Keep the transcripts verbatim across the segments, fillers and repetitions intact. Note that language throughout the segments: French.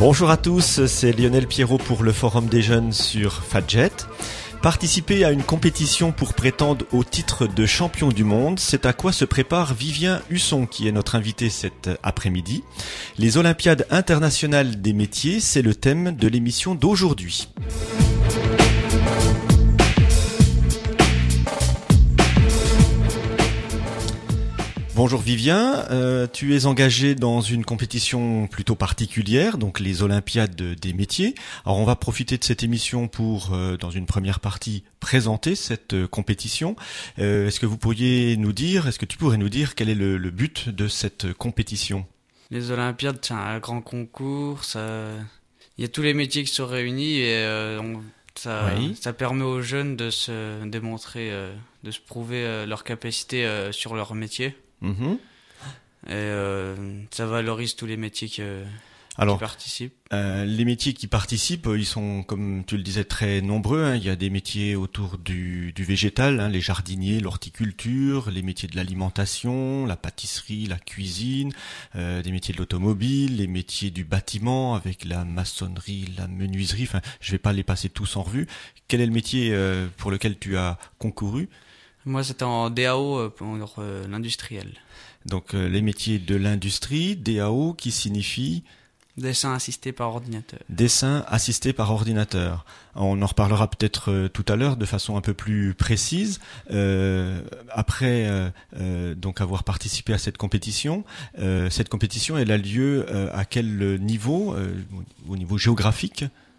Bonjour à tous, c'est Lionel Pierrot pour le Forum des jeunes sur Fadjet. Participer à une compétition pour prétendre au titre de champion du monde, c'est à quoi se prépare Vivien Husson qui est notre invité cet après-midi. Les Olympiades internationales des métiers, c'est le thème de l'émission d'aujourd'hui. Bonjour Vivien, euh, tu es engagé dans une compétition plutôt particulière, donc les Olympiades des métiers. Alors on va profiter de cette émission pour, euh, dans une première partie, présenter cette euh, compétition. Euh, est-ce que vous pourriez nous dire, est-ce que tu pourrais nous dire quel est le, le but de cette compétition ? Les Olympiades, c'est un grand concours, ça... il y a tous les métiers qui sont réunis et euh, on... ça, oui. ça permet aux jeunes de se démontrer, euh, de se prouver euh, leur capacité euh, sur leur métier. Mmh. Et euh, ça valorise tous les métiers qui, Alors, qui participent. Euh, les métiers qui participent, ils sont, comme tu le disais, très nombreux. Hein. Il y a des métiers autour du, du végétal, hein, les jardiniers, l'horticulture, les métiers de l'alimentation, la pâtisserie, la cuisine, euh, des métiers de l'automobile, les métiers du bâtiment avec la maçonnerie, la menuiserie. Enfin, je vais pas les passer tous en revue. Quel est le métier euh, pour lequel tu as concouru ? Moi, c'était en D A O pour euh, l'industriel. Donc, euh, les métiers de l'industrie, D A O, qui signifie dessin assisté par ordinateur. Dessin assisté par ordinateur. On en reparlera peut-être euh, tout à l'heure de façon un peu plus précise. Euh, après euh, euh, donc avoir participé à cette compétition, euh, cette compétition, elle a lieu euh, à quel niveau, euh, au niveau géographique ?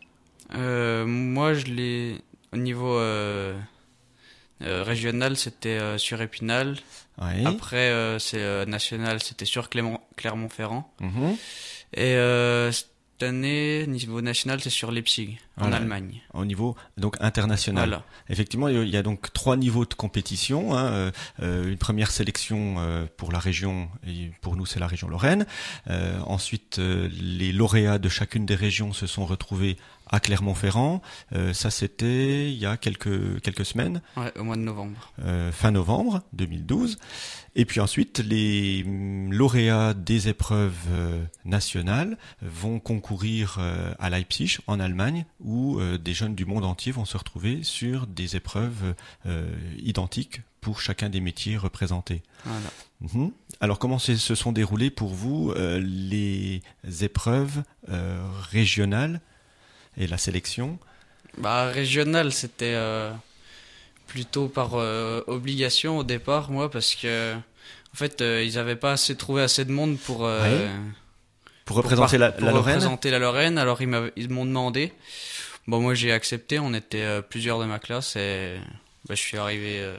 euh, Moi, je l'ai au niveau euh... Euh, régional, c'était euh, sur Épinal. Oui. Après, euh, c'est euh, national, c'était sur Clermont- Clermont-Ferrand. Mmh. Et euh, cette année, niveau national, c'est sur Leipzig, voilà. En Allemagne. Au niveau donc international. Voilà. Effectivement, il y a donc trois niveaux de compétition. Hein. Euh, une première sélection euh, pour la région, et pour nous c'est la région Lorraine. Euh, ensuite, euh, les lauréats de chacune des régions se sont retrouvés à Clermont-Ferrand. Euh, ça, c'était il y a quelques quelques semaines. Ouais, au mois de novembre. Euh, fin novembre deux mille douze. Et puis ensuite, les lauréats des épreuves euh, nationales vont concourir euh, à Leipzig, en Allemagne, où euh, des jeunes du monde entier vont se retrouver sur des épreuves euh, identiques pour chacun des métiers représentés. Voilà. Mmh. Alors, comment se sont déroulées pour vous euh, les épreuves euh, régionales et la sélection ? Bah, régional, c'était euh, plutôt par euh, obligation au départ, moi, parce que en fait, euh, ils n'avaient pas assez trouvé assez de monde pour euh, oui. pour représenter pour la, par, la pour Lorraine. Représenter la Lorraine. Alors ils, ils m'ont demandé. Bon, moi j'ai accepté. On était euh, plusieurs de ma classe et bah, je suis arrivé euh,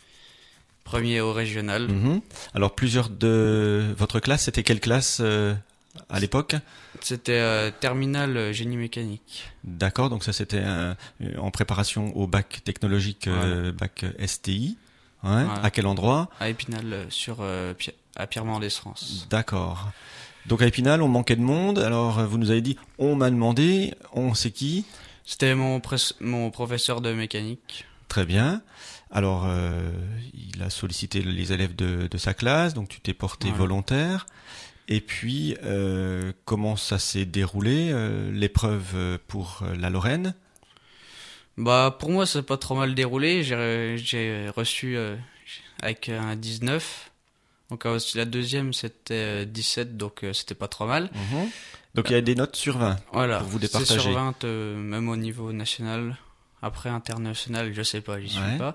premier au régional. Mmh. Alors plusieurs de votre classe, c'était quelle classe euh, à l'époque ? C'était euh, terminal génie mécanique. D'accord, donc ça c'était un, en préparation au bac technologique, euh, voilà. bac S T I. Ouais. Voilà. À quel endroit ? À Épinal, sur euh, à Pierre-Mendès-France. D'accord. Donc à Épinal, on manquait de monde. Alors vous nous avez dit, on m'a demandé, on sait qui ? C'était mon, pres- mon professeur de mécanique. Très bien. Alors euh, il a sollicité les élèves de, de sa classe, donc tu t'es porté voilà. volontaire. Et puis, euh, comment ça s'est déroulé, euh, l'épreuve pour la Lorraine ? Bah, pour moi, ça s'est pas trop mal déroulé. J'ai, j'ai reçu euh, avec un dix-neuf. Donc, euh, la deuxième, c'était dix-sept, donc euh, c'était pas trop mal. Mmh. Donc, il y a des notes sur vingt voilà, pour vous départager. C'est sur vingt, euh, même au niveau national. Après, international, je sais pas, j'y suis ouais. pas.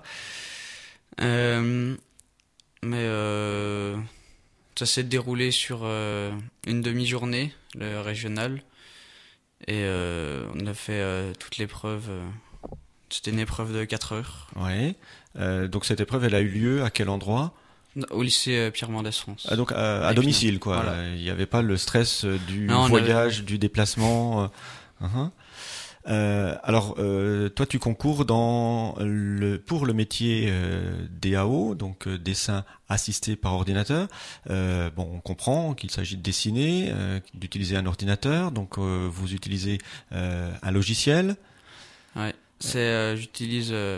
Euh, mais... Euh, Ça s'est déroulé sur euh, une demi-journée, le régional. Et euh, on a fait euh, toute l'épreuve. Euh, c'était une épreuve de quatre heures. Oui. Euh, donc cette épreuve, elle a eu lieu à quel endroit ? Au lycée euh, Pierre-Mendès-France. Ah, donc à, à domicile, quoi. Voilà. Il n'y avait pas le stress du non, voyage, avait... du déplacement. Euh, uh-huh. Euh, alors, euh, toi, tu concours dans le pour le métier euh, D A O, donc euh, dessin assisté par ordinateur. Euh, bon, on comprend qu'il s'agit de dessiner, euh, d'utiliser un ordinateur. Donc, euh, vous utilisez euh, un logiciel. Ouais, c'est euh, j'utilise euh,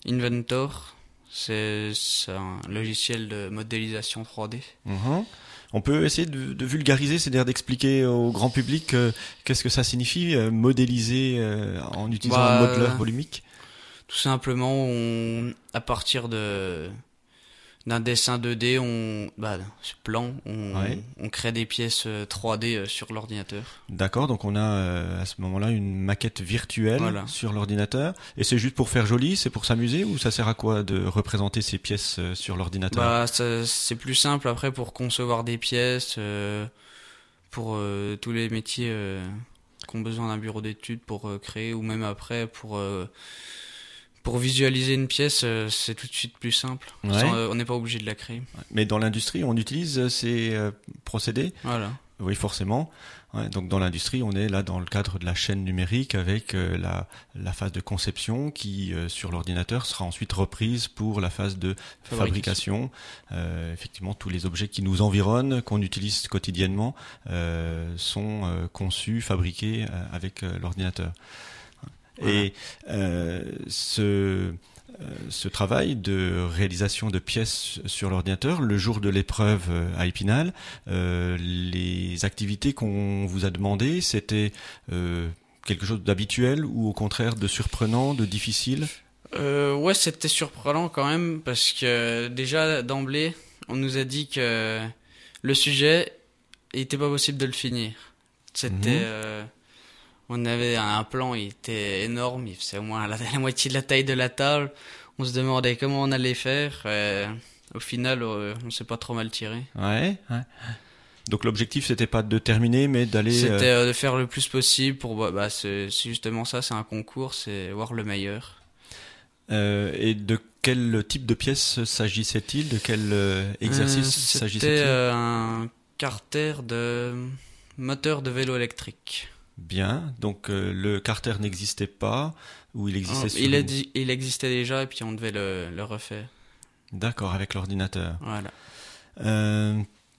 Inventor. C'est, c'est un logiciel de modélisation trois D. Mmh. On peut essayer de, de vulgariser, c'est-à-dire d'expliquer au grand public euh, qu'est-ce que ça signifie, euh, modéliser euh, en utilisant bah, un modeleur volumique. Tout simplement, on, à partir de d'un dessin deux D, on, bah, ce plan, on, ouais. on crée des pièces trois D sur l'ordinateur. D'accord, donc on a euh, à ce moment-là une maquette virtuelle voilà. sur l'ordinateur. Et c'est juste pour faire joli, c'est pour s'amuser, ou ça sert à quoi de représenter ces pièces euh, sur l'ordinateur? Bah, ça, c'est plus simple après pour concevoir des pièces, euh, pour euh, tous les métiers euh, qui ont besoin d'un bureau d'études pour euh, créer, ou même après pour euh, Pour visualiser une pièce, c'est tout de suite plus simple. Ouais. Sans, euh, on n'est pas obligé de la créer. Mais dans l'industrie, on utilise ces euh, procédés. Voilà. Oui, forcément. Ouais, donc dans l'industrie, on est là dans le cadre de la chaîne numérique avec euh, la, la phase de conception qui, euh, sur l'ordinateur, sera ensuite reprise pour la phase de fabrication. fabrication. Euh, effectivement, tous les objets qui nous environnent, qu'on utilise quotidiennement, euh, sont euh, conçus, fabriqués euh, avec euh, l'ordinateur. Voilà. Et euh, ce, euh, ce travail de réalisation de pièces sur l'ordinateur, le jour de l'épreuve à Épinal, euh, les activités qu'on vous a demandées, c'était euh, quelque chose d'habituel ou au contraire de surprenant, de difficile? euh, Ouais, c'était surprenant quand même parce que déjà d'emblée, on nous a dit que le sujet, il n'était pas possible de le finir. C'était... Mmh. Euh, On avait un plan, il était énorme, il faisait au moins la, la moitié de la taille de la table. On se demandait comment on allait faire. Euh, au final, euh, on s'est pas trop mal tiré. Ouais, ouais. Donc l'objectif, c'était pas de terminer, mais d'aller... C'était euh, de faire le plus possible pour... Bah, bah, c'est, c'est justement ça, c'est un concours, c'est voir le meilleur. Euh, et de quel type de pièce s'agissait-il? De quel euh, exercice euh, s'agissait-il? C'était euh, un carter de moteur de vélo électrique. Bien, donc euh, le carter n'existait pas, ou il existait oh, sur il, une... dit, il existait déjà et puis on devait le, le refaire. D'accord, avec l'ordinateur. Voilà. Euh,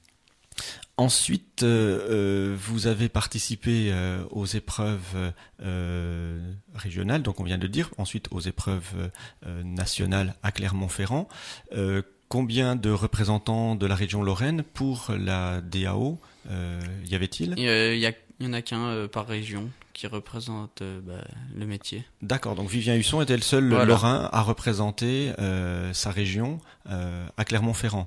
ensuite, euh, vous avez participé euh, aux épreuves euh, régionales, donc on vient de le dire, ensuite aux épreuves euh, nationales à Clermont-Ferrand. Euh, combien de représentants de la région Lorraine pour la D A O euh, y avait-il? Il y, y, a, il y en a qu'un euh, par région qui représente euh, bah, le métier. D'accord, donc Vivien Husson était le seul voilà. Lorrain à représenter euh, sa région euh, à Clermont-Ferrand.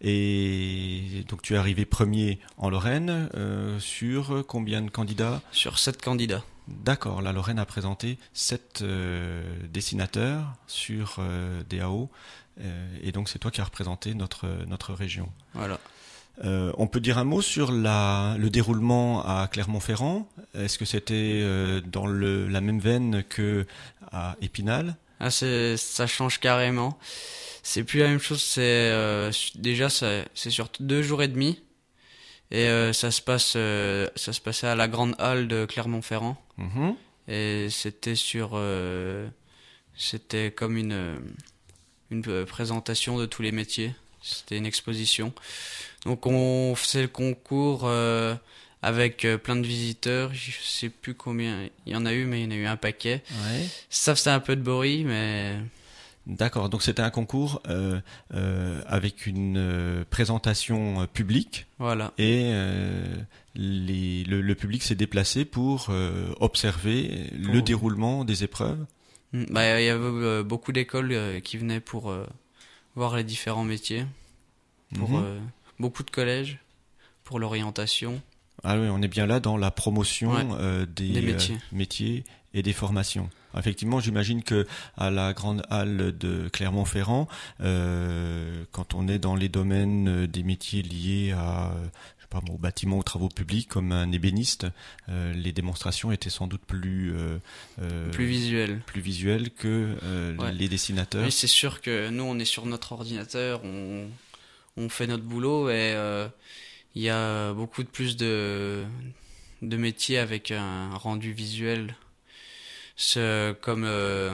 Et donc tu es arrivé premier en Lorraine euh, sur combien de candidats? Sur sept candidats. D'accord, la Lorraine a présenté sept euh, dessinateurs sur euh, D A O. Euh, et donc c'est toi qui as représenté notre, notre région. Voilà. Euh, on peut dire un mot sur la, le déroulement à Clermont-Ferrand. Est-ce que c'était euh, dans le, la même veine que à Épinal? Ah, c'est, ça change carrément. C'est plus la même chose. C'est euh, déjà ça, c'est sur deux jours et demi et euh, ça se passe, euh, ça se passait à la grande halle de Clermont-Ferrand. Mmh. Et c'était sur, euh, c'était comme une une présentation de tous les métiers. C'était une exposition. Donc on faisait le concours euh, avec euh, plein de visiteurs. Je sais plus combien il y en a eu, mais il y en a eu un paquet. Ouais. Ça faisait un peu de bruit, mais... D'accord, donc c'était un concours euh, euh, avec une euh, présentation publique. Voilà. Et euh, les, le, le public s'est déplacé pour euh, observer pour... le déroulement des épreuves. Bah, il y avait euh, beaucoup d'écoles euh, qui venaient pour euh, voir les différents métiers. Pour... Mmh. Euh, beaucoup de collèges pour l'orientation. Ah oui, on est bien là dans la promotion ouais, euh, des, des métiers. Euh, métiers et des formations. Effectivement, j'imagine que à la grande halle de Clermont-Ferrand, euh, quand on est dans les domaines des métiers liés à, je sais pas, aux bâtiments, aux travaux publics, comme un ébéniste, euh, les démonstrations étaient sans doute plus euh, plus visuelles, plus visuelles que euh, ouais. les dessinateurs. Oui, c'est sûr que nous, on est sur notre ordinateur, on on fait notre boulot et euh, il y a beaucoup de plus de de métiers avec un rendu visuel, c'est comme euh,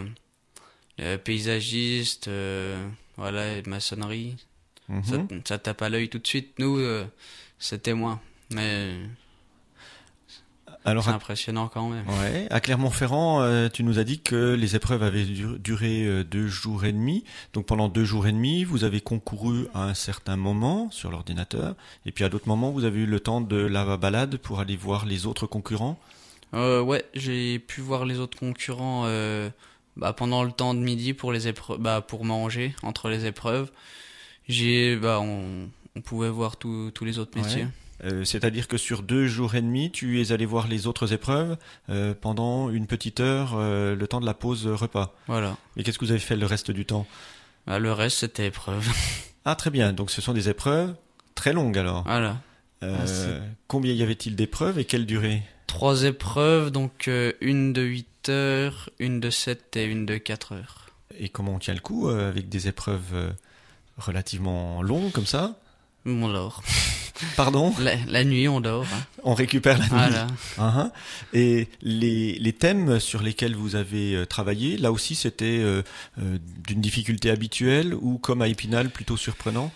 paysagiste, euh, voilà, maçonnerie. Mm-hmm. ça, ça tape à l'œil tout de suite. Nous, euh, c'était moins, mais Alors, c'est impressionnant quand même. Ouais. À Clermont-Ferrand, euh, tu nous as dit que les épreuves avaient du- duré euh, deux jours et demi. Donc pendant deux jours et demi, vous avez concouru à un certain moment sur l'ordinateur. Et puis à d'autres moments, vous avez eu le temps de la balade pour aller voir les autres concurrents. Euh, ouais, j'ai pu voir les autres concurrents euh, bah, pendant le temps de midi pour les épreuves, bah, pour manger entre les épreuves. J'ai, bah, on, on pouvait voir tous tous les autres métiers. Ouais. Euh, c'est-à-dire que sur deux jours et demi, tu es allé voir les autres épreuves euh, pendant une petite heure, euh, le temps de la pause repas. Voilà. Et qu'est-ce que vous avez fait le reste du temps? Bah, le reste, c'était épreuve. Ah, très bien. Donc ce sont des épreuves très longues alors. Voilà. Euh, combien y avait-il d'épreuves et quelle durée? Trois épreuves, donc euh, une de huit heures, une de sept et une de quatre heures. Et comment on tient le coup euh, avec des épreuves euh, relativement longues comme ça? On dort. Pardon? La, la nuit, on dort. Hein. On récupère la nuit. Voilà. Uh-huh. Et les, les thèmes sur lesquels vous avez euh, travaillé, là aussi c'était euh, euh, d'une difficulté habituelle ou comme à Épinal plutôt surprenant?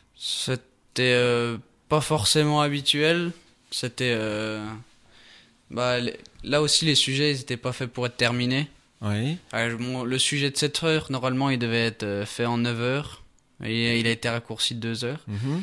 C'était euh, pas forcément habituel. C'était... Euh... Bah, les- là aussi, les sujets, ils étaient pas faits pour être terminés. Oui. Ah, mon- le sujet de sept heures, normalement, il devait être euh, fait en neuf heures. Et il a été raccourci de deux heures. Mhm.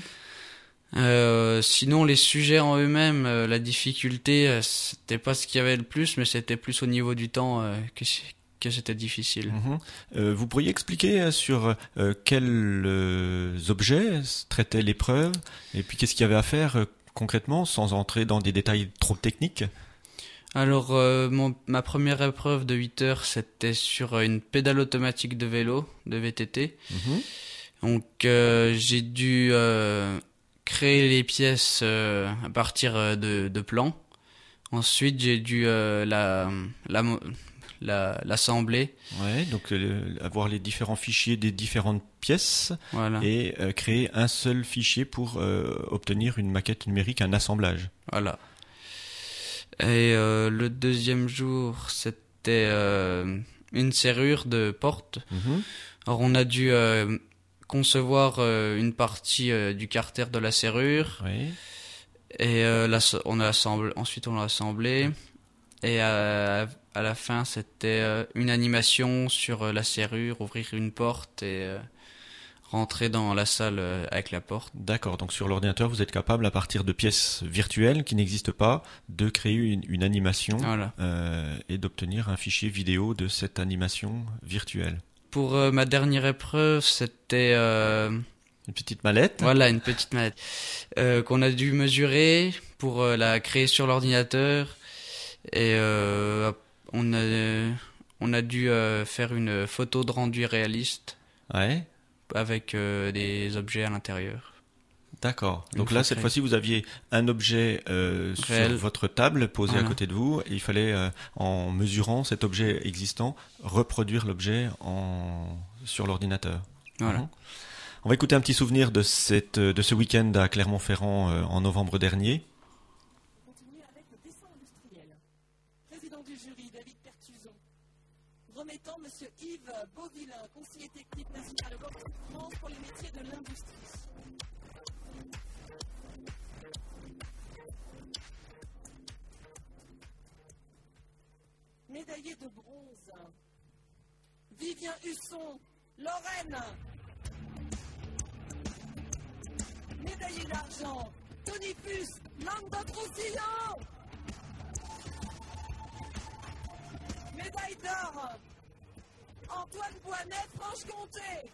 Euh, sinon, les sujets en eux-mêmes, euh, la difficulté, euh, c'était pas ce qu'il y avait le plus, mais c'était plus au niveau du temps euh, que, c'est- que c'était difficile. Mhm. Euh, vous pourriez expliquer euh, sur euh, quels euh, objets traitait l'épreuve et puis qu'est-ce qu'il y avait à faire euh, concrètement sans entrer dans des détails trop techniques? Alors, euh, mon, ma première épreuve de huit heures, c'était sur euh, une pédale automatique de vélo, de V T T. Mhm. Donc, euh, j'ai dû euh, créer les pièces euh, à partir euh, de, de plans. Ensuite, j'ai dû euh, la, la, mo- la, l'assembler. Ouais, donc euh, avoir les différents fichiers des différentes pièces Voilà. et euh, créer un seul fichier pour euh, obtenir une maquette numérique, un assemblage. Voilà. Et euh, le deuxième jour, c'était euh, une serrure de porte. Mhm. Alors, on a dû euh, concevoir euh, une partie euh, du carter de la serrure. Oui. Et euh, là, on a assemblé, ensuite on l'a assemblé. Et à, à la fin, c'était euh, une animation sur euh, la serrure, ouvrir une porte et euh, rentrer dans la salle euh, avec la porte. D'accord, donc sur l'ordinateur, vous êtes capable, à partir de pièces virtuelles qui n'existent pas, de créer une, une animation Voilà. euh, et d'obtenir un fichier vidéo de cette animation virtuelle. Pour euh, ma dernière épreuve, c'était euh, Une petite mallette. voilà une petite mallette euh, qu'on a dû mesurer pour euh, la créer sur l'ordinateur. Et euh, on a on a dû euh, faire une photo de rendu réaliste Ouais. avec euh, des objets à l'intérieur. D'accord. Une Donc fois là, cette créé. fois-ci, vous aviez un objet euh, Réel. sur votre table posé Voilà. à côté de vous et il fallait, euh, en mesurant cet objet existant, reproduire l'objet en... sur l'ordinateur. Voilà. Mhm. On va écouter un petit souvenir de, cette, de ce week-end à Clermont-Ferrand euh, en novembre dernier. On continue avec le dessin industriel. Président du jury, David Pertuzon. Remettant M. Yves Beauvillain, conseiller technique national au Banque de France pour les métiers de l'industrie. Médaillé de bronze, Vivien Husson, Lorraine. Médaillé d'argent, Tony Fuss, Languedoc-Roussillon. Médaille d'or, Antoine Boinet, Franche-Comté.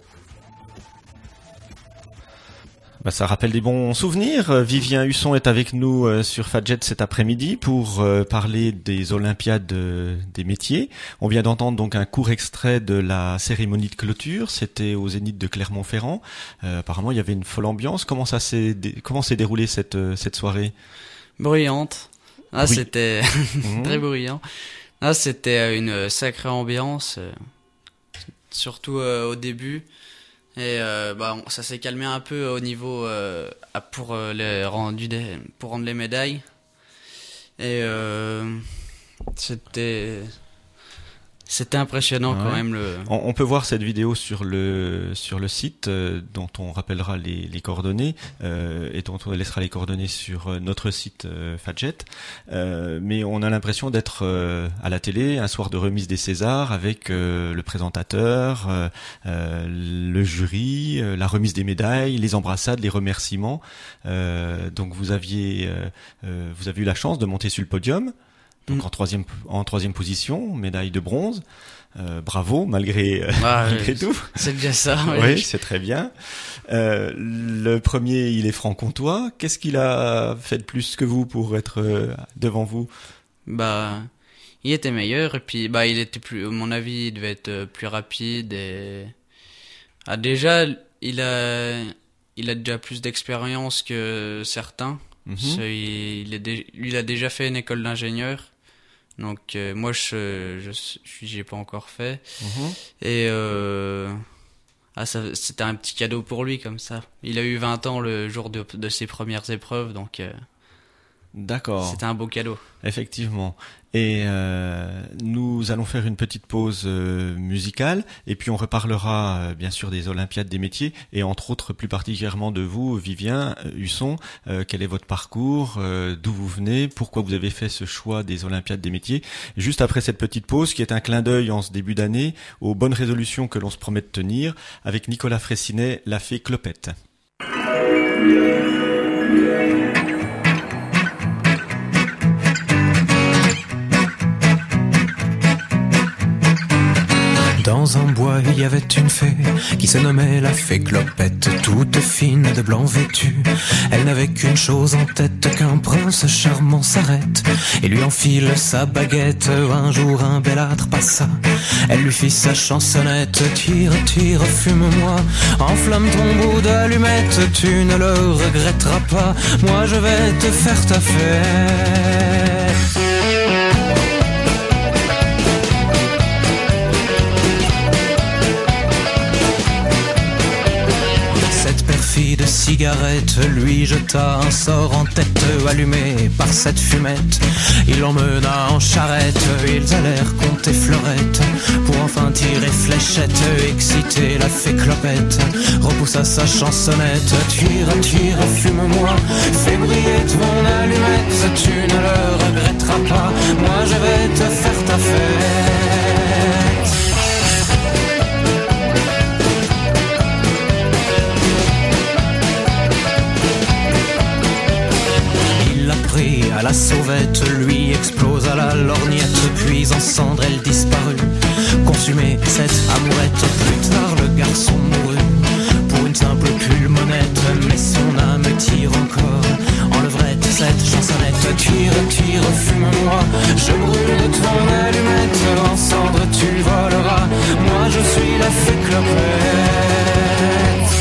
Bah, ça rappelle des bons souvenirs. Euh, Vivien Husson est avec nous euh, sur Fadjet cet après-midi pour euh, parler des Olympiades euh, des métiers. On vient d'entendre donc un court extrait de la cérémonie de clôture. C'était au Zénith de Clermont-Ferrand. Euh, apparemment, il y avait une folle ambiance. Comment ça s'est dé... comment s'est déroulée cette euh, cette soirée? Bruyante. Ah, Bruy- c'était Mhm. très bruyant. Ah, c'était une sacrée ambiance, euh, surtout euh, au début. Et euh, bah, on- ça s'est calmé un peu au niveau euh, à- pour euh, les rendus des, pour rendre les médailles. Et euh, c'était C'était impressionnant ouais. quand même. Le... On, on peut voir cette vidéo sur le sur le site euh, dont on rappellera les, les coordonnées euh, et dont on laissera les coordonnées sur notre site euh, Fadjet. Euh, mais on a l'impression d'être euh, à la télé un soir de remise des Césars avec euh, le présentateur, euh, euh, le jury, euh, la remise des médailles, les embrassades, les remerciements. Euh, donc vous aviez euh, euh, vous avez eu la chance de monter sur le podium. Donc mmh. en troisième en troisième position, médaille de bronze. Euh, bravo, malgré euh, ah, malgré tout. C'est déjà ça. Oui, oui c'est très bien. Euh, le premier, il est franc-comtois. Qu'est-ce qu'il a fait de plus que vous pour être euh, devant vous? Bah, il était meilleur et puis bah il était plus, à mon avis, il devait être plus rapide et ah déjà il a il a déjà plus d'expérience que certains. Mmh. Il, il est dé... lui il a déjà fait une école d'ingénieur. Donc euh, moi je je je j'ai pas encore fait mmh. et euh, ah ça c'était un petit cadeau pour lui comme ça. Il a eu vingt ans le jour de de ses premières épreuves donc euh, d'accord. C'était un beau cadeau. Effectivement. Et euh, nous allons faire une petite pause euh, musicale et puis on reparlera euh, bien sûr des Olympiades des métiers et entre autres plus particulièrement de vous, Vivien Husson. Euh, quel est votre parcours, euh, d'où vous venez, pourquoi vous avez fait ce choix des Olympiades des métiers. Juste après cette petite pause qui est un clin d'œil en ce début d'année aux bonnes résolutions que l'on se promet de tenir avec Nicolas Fraissinet, la fée Clopette. Dans un bois, il y avait une fée qui se nommait la fée Clopette, toute fine de blanc vêtue. Elle n'avait qu'une chose en tête, qu'un prince charmant s'arrête et lui enfile sa baguette. Un jour, un bel âtre passa, elle lui fit sa chansonnette. Tire, tire, fume-moi, enflamme ton bout d'allumette. Tu ne le regretteras pas, moi je vais te faire ta fête. De cigarette lui jeta un sort en tête, allumé par cette fumette. Il l'emmena en charrette, ils allèrent compter fleurettes pour enfin tirer fléchette. Exciter la fée Clopette repoussa sa chansonnette. Tire, tire, fume-moi, fais briller ton allumette. Tu ne le regretteras pas, moi je vais te faire ta fête. À la sauvette, lui explosa la lorgnette, puis en cendres elle disparut, consumée cette amourette. Plus tard le garçon mourut, pour une simple pulmonette, mais son âme tire encore, en levrette cette chansonnette. Tire, tire, fume-moi, je brûle ton allumette, en cendres tu voleras, moi je suis la fée Clopette.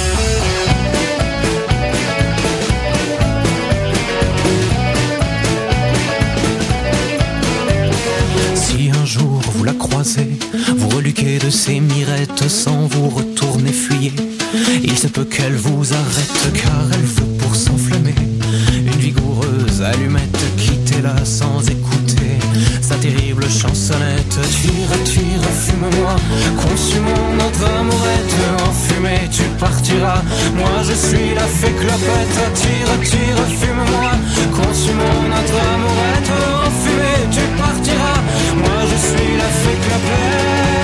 Vous la croisez, vous reluquez de ses mirettes, sans vous retourner fuyez. Il se peut qu'elle vous arrête, car elle veut pour s'enflammer une vigoureuse allumette. Quittez-la sans écouter sa terrible chansonnette. Tire, tire, fume-moi, consumons notre amourette. En fumée tu partiras, moi je suis la fée Clopette. Tire, tire, fume-moi, consumons notre amourette. En fumée tu partiras, moi je suis la fée Clopette.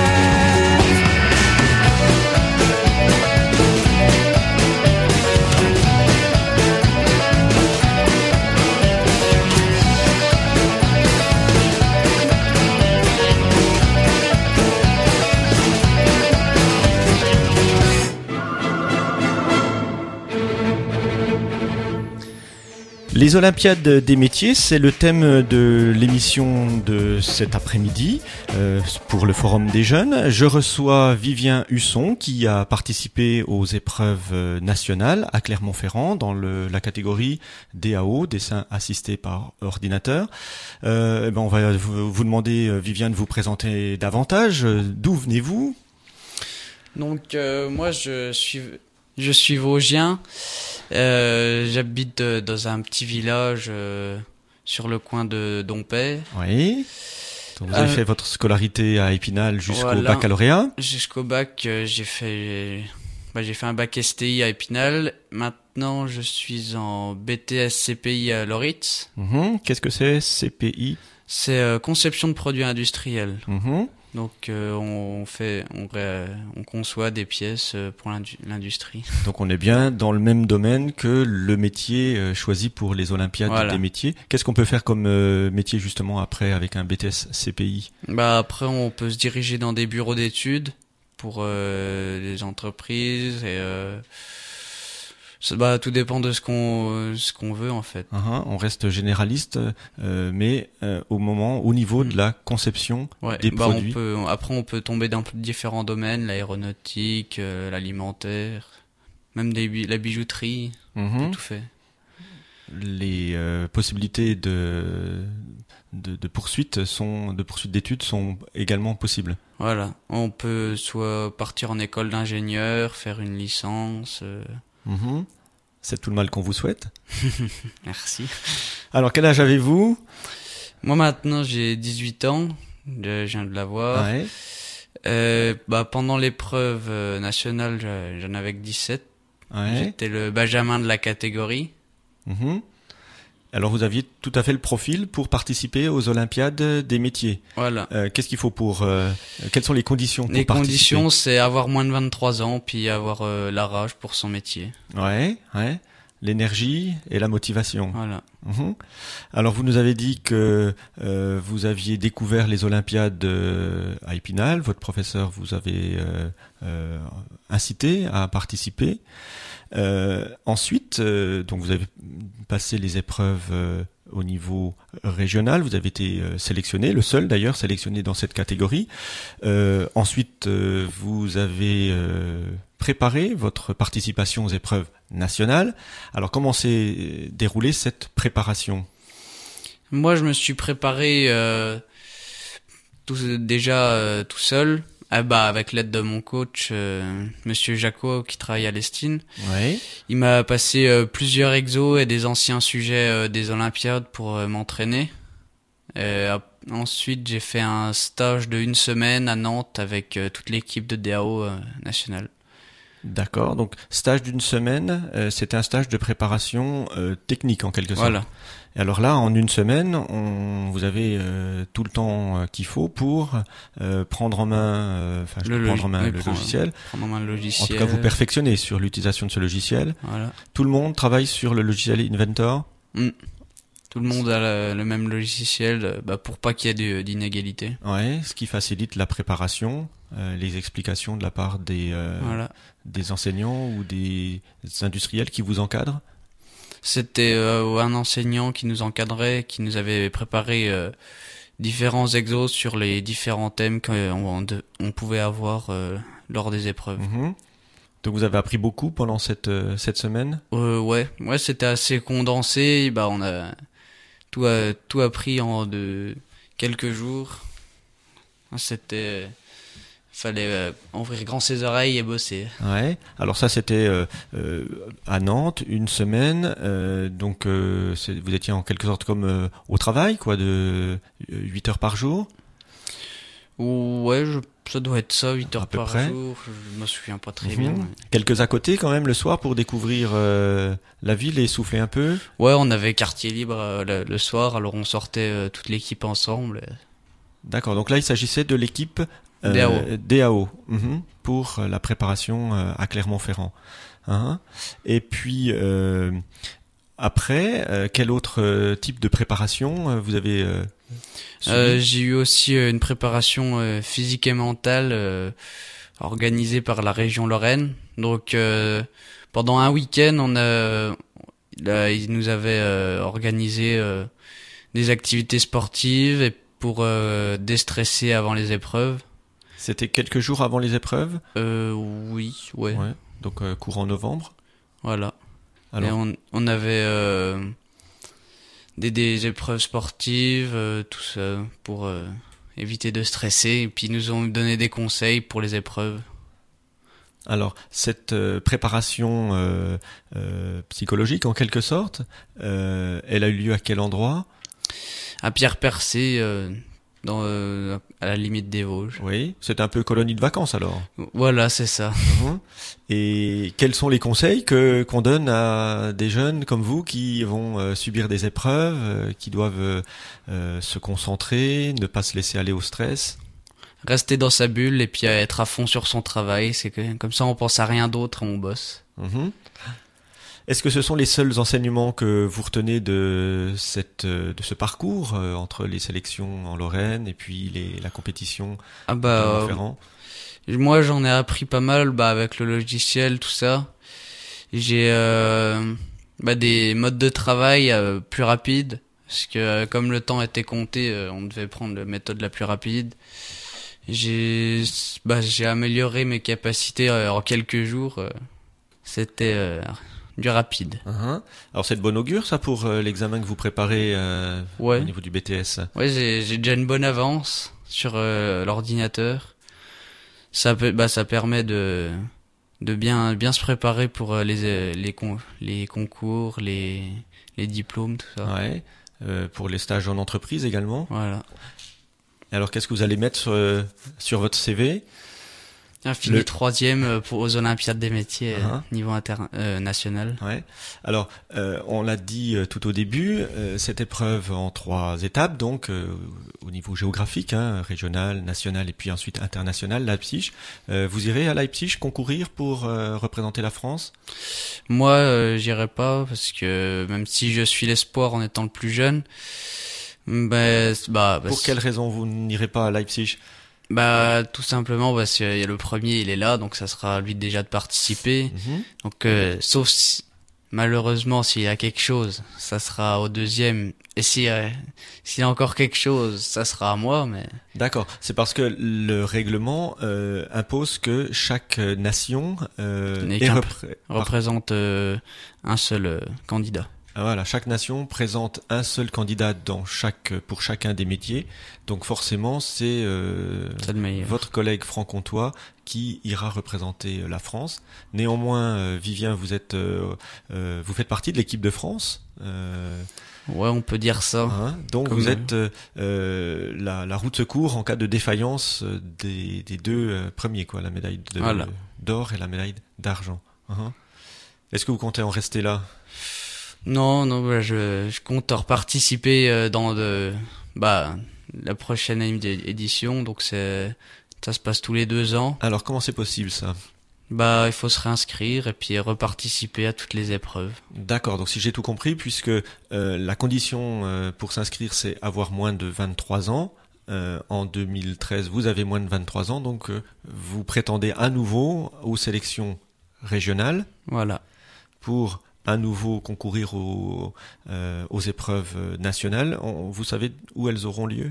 Les Olympiades des métiers, c'est le thème de l'émission de cet après-midi euh, pour le Forum des jeunes. Je reçois Vivien Husson qui a participé aux épreuves nationales à Clermont-Ferrand dans le, la catégorie D A O, dessin assisté par ordinateur. Euh, ben on va vous, vous demander, Vivien, de vous présenter davantage. D'où venez-vous ? Donc euh, moi je suis je suis vosgien. Euh, j'habite dans un petit village euh, sur le coin de Dompet. Oui. Donc, vous avez euh, fait votre scolarité à Épinal jusqu'au voilà. baccalauréat. Jusqu'au bac, euh, j'ai fait, bah, j'ai fait un bac S T I à Épinal. Maintenant, je suis en B T S C P I à Loritz. Mmh. Qu'est-ce que c'est C P I? C'est euh, conception de produits industriels. Mmh. Donc euh, on fait, on, on conçoit des pièces pour l'industrie. Donc on est bien dans le même domaine que le métier choisi pour les Olympiades voilà. des métiers. Qu'est-ce qu'on peut faire comme euh, métier justement après avec un B T S C P I? Bah après on peut se diriger dans des bureaux d'études pour euh, les entreprises et euh, bah tout dépend de ce qu'on ce qu'on veut en fait. Uh-huh, on reste généraliste, euh, mais euh, au moment, au niveau mmh. de la conception ouais, des bah produits. On peut, après, on peut tomber dans différents domaines, l'aéronautique, euh, l'alimentaire, même des, la bijouterie, mmh. on peut tout fait. Les euh, possibilités de, de de poursuite sont de poursuite d'études sont également possibles. Voilà, on peut soit partir en école d'ingénieur, faire une licence. Euh... Mmh. C'est tout le mal qu'on vous souhaite. Merci. Alors, quel âge avez-vous? Moi, maintenant, j'ai dix-huit ans. Je viens de l'avoir. Ouais. Euh, bah, pendant l'épreuve nationale, j'en avais que dix-sept. Ouais. J'étais le benjamin de la catégorie. Mmh. Alors, vous aviez tout à fait le profil pour participer aux Olympiades des métiers. Voilà. Euh, qu'est-ce qu'il faut pour... Euh, quelles sont les conditions pour les participer? Les conditions, c'est avoir moins de vingt-trois ans, puis avoir euh, la rage pour son métier. Ouais, ouais. L'énergie et la motivation. Voilà. Mmh. Alors, vous nous avez dit que euh, vous aviez découvert les Olympiades euh, à Épinal. Votre professeur vous avait euh, euh, incité à participer. Euh, ensuite, euh, donc vous avez passé les épreuves euh, au niveau régional, vous avez été euh, sélectionné, le seul d'ailleurs sélectionné dans cette catégorie. Euh, ensuite, euh, vous avez euh, préparé votre participation aux épreuves nationales. Alors, comment s'est déroulée cette préparation? Moi, je me suis préparé euh, tout, déjà euh, tout seul. Ah bah avec l'aide de mon coach, euh, Monsieur Jacot, qui travaille à l'Estine. Ouais. Il m'a passé euh, plusieurs exos et des anciens sujets euh, des Olympiades pour euh, m'entraîner. Euh, ensuite, j'ai fait un stage de une semaine à Nantes avec euh, toute l'équipe de D A O euh, nationale. D'accord. Donc stage d'une semaine, euh, c'était un stage de préparation euh, technique en quelque sorte. Voilà. Et alors là, en une semaine, on, vous avez euh, tout le temps euh, qu'il faut pour euh, prendre en main, enfin, euh, prendre en main le prendre, logiciel. Prendre en main le logiciel. En tout cas, vous perfectionnez sur l'utilisation de ce logiciel. Voilà. Tout le monde travaille sur le logiciel Inventor. Mmh. Tout le monde a le, le même logiciel, bah, pour pas qu'il y ait d'inégalité. Ouais, ce qui facilite la préparation, euh, les explications de la part des euh, voilà. des enseignants ou des industriels qui vous encadrent. C'était euh, un enseignant qui nous encadrait, qui nous avait préparé euh, différents exos sur les différents thèmes qu'on on pouvait avoir euh, lors des épreuves. Mmh. Donc vous avez appris beaucoup pendant cette euh, cette semaine? euh, Ouais, ouais, c'était assez condensé. Bah on a tout a, tout appris en de quelques jours. C'était fallait euh, ouvrir grand ses oreilles et bosser. Ouais. Alors ça c'était euh, euh, à Nantes une semaine. Euh, donc euh, vous étiez en quelque sorte comme euh, au travail, quoi, de huit heures par jour. Ouais, je, ça doit être ça, huit heures à peu par près. jour. Je me souviens pas très mmh. bien. Mais... Quelques à côté quand même le soir pour découvrir euh, la ville et souffler un peu. Ouais, on avait quartier libre euh, le, le soir, alors on sortait euh, toute l'équipe ensemble. Et... D'accord. Donc là il s'agissait de l'équipe Euh, D A O, D A O mmh, pour la préparation euh, à Clermont-Ferrand. Hein. Et puis euh, après, euh, quel autre euh, type de préparation euh, vous avez euh, euh, J'ai eu aussi euh, une préparation euh, physique et mentale euh, organisée par la région Lorraine. Donc euh, pendant un week-end, on a, là, ils nous avaient euh, organisé euh, des activités sportives et pour euh, déstresser avant les épreuves. C'était quelques jours avant les épreuves? Euh, oui, ouais. ouais. Donc euh, courant novembre. Voilà. Alors... Et on, on avait euh, des, des épreuves sportives, euh, tout ça, pour euh, éviter de stresser. Et puis ils nous ont donné des conseils pour les épreuves. Alors cette euh, préparation euh, euh, psychologique en quelque sorte, euh, elle a eu lieu à quel endroit? À Pierre Percé. Euh, dans euh, à la limite des Vosges. Oui, c'est un peu colonie de vacances alors. Voilà, c'est ça. Mmh. Et quels sont les conseils que qu'on donne à des jeunes comme vous qui vont euh, subir des épreuves, euh, qui doivent euh, se concentrer, ne pas se laisser aller au stress? Rester dans sa bulle et puis être à fond sur son travail, c'est que comme ça on pense à rien d'autre, on bosse. Mmh. Est-ce que ce sont les seuls enseignements que vous retenez de cette de ce parcours euh, entre les sélections en Lorraine et puis les la compétition Ah bah euh, moi j'en ai appris pas mal bah avec le logiciel tout ça. J'ai euh, bah des modes de travail euh, plus rapides parce que euh, comme le temps était compté, euh, on devait prendre la méthode la plus rapide. J'ai bah j'ai amélioré mes capacités euh, en quelques jours. Euh, c'était euh, du rapide. Uh-huh. Alors c'est de bon augure ça pour euh, l'examen que vous préparez euh, ouais. au niveau du B T S. Ouais, j'ai j'ai déjà une bonne avance sur euh, l'ordinateur. Ça peut bah ça permet de de bien bien se préparer pour euh, les les con, les concours, les les diplômes tout ça. Ouais. Euh, pour les stages en entreprise également. Voilà. Alors qu'est-ce que vous allez mettre sur, euh, sur votre C V? Un fini le... troisième pour aux Olympiades des métiers uh-huh. niveau international. Ouais. Alors, euh, on l'a dit euh, tout au début, euh, cette épreuve en trois étapes, donc euh, au niveau géographique, hein, régional, national et puis ensuite international, Leipzig. Euh, vous irez à Leipzig concourir pour euh, représenter la France? Moi, euh, j'irai pas parce que même si je suis l'espoir en étant le plus jeune, bah, bah, pour quelle raison vous n'irez pas à Leipzig? Bah tout simplement parce que le premier il est là, donc ça sera à lui déjà de participer. Mmh. Donc euh, sauf si, malheureusement s'il y a quelque chose, ça sera au deuxième. Et si euh, s'il y a encore quelque chose, ça sera à moi. Mais d'accord, c'est parce que le règlement euh, impose que chaque nation euh, est repré- représente euh, un seul euh, candidat. Voilà, chaque nation présente un seul candidat dans chaque pour chacun des métiers. Donc forcément, c'est euh, votre collègue franc-comtois qui ira représenter la France. Néanmoins, euh, Vivien, vous êtes, euh, euh, vous faites partie de l'équipe de France. Euh, ouais, on peut dire ça. Hein, donc vous êtes euh, la, la roue de secours en cas de défaillance des, des deux euh, premiers, quoi, la médaille de, voilà. d'or et la médaille d'argent. Uh-huh. Est-ce que vous comptez en rester là? Non, non, bah, je, je compte participer dans de, bah, la prochaine édition, donc c'est, ça se passe tous les deux ans. Alors comment c'est possible ça? Bah, il faut se réinscrire et puis reparticiper à toutes les épreuves. D'accord, donc si j'ai tout compris, puisque euh, la condition euh, pour s'inscrire c'est avoir moins de vingt-trois ans. Euh, en deux mille treize, vous avez moins de vingt-trois ans, donc euh, vous prétendez à nouveau aux sélections régionales. Voilà. Pour à nouveau concourir aux, euh, aux épreuves nationales. On, vous savez où elles auront lieu?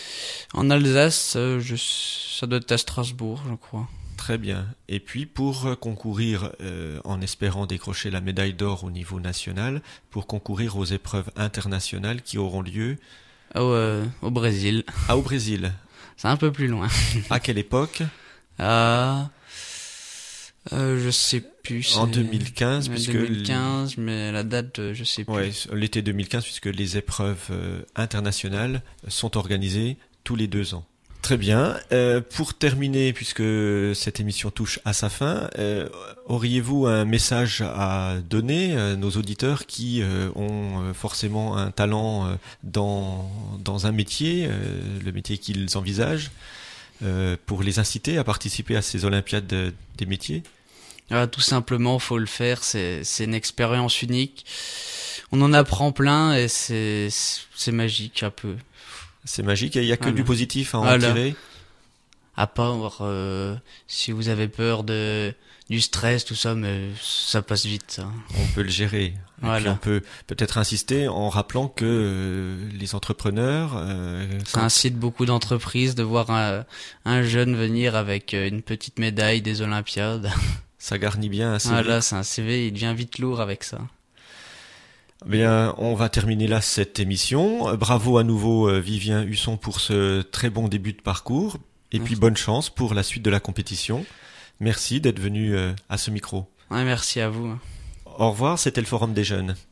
En Alsace, euh, je, ça doit être à Strasbourg, je crois. Très bien. Et puis pour concourir, euh, en espérant décrocher la médaille d'or au niveau national, pour concourir aux épreuves internationales qui auront lieu au, euh, au Brésil. Ah, au Brésil. C'est un peu plus loin. À quelle époque? Ah... Euh, je sais plus. En deux mille quinze, ouais, puisque deux mille quinze, mais la date, je sais plus. Ouais, l'été deux mille quinze, puisque les épreuves euh, internationales sont organisées tous les deux ans. Très bien. Euh, pour terminer, puisque cette émission touche à sa fin, euh, auriez-vous un message à donner à nos auditeurs qui euh, ont forcément un talent euh, dans dans un métier, euh, le métier qu'ils envisagent? Euh, pour les inciter à participer à ces Olympiades de, des métiers? Ah, tout simplement, faut le faire. C'est c'est une expérience unique. On en apprend plein et c'est c'est magique un peu. C'est magique et il y a que voilà. du positif à en voilà. tirer. À part euh, si vous avez peur de du stress, tout ça, mais ça passe vite, ça. On peut le gérer. Voilà. Et puis on peut peut-être insister en rappelant que euh, les entrepreneurs... Euh, ça quand... incite beaucoup d'entreprises de voir un, un jeune venir avec une petite médaille des Olympiades. Ça garnit bien un C V. Voilà, c'est un C V, il devient vite lourd avec ça. Bien, on va terminer là cette émission. Bravo à nouveau Vivien Husson pour ce très bon début de parcours. Et merci. Puis bonne chance pour la suite de la compétition. Merci d'être venu à ce micro. Ouais, merci à vous. Au revoir, c'était le Forum des Jeunes.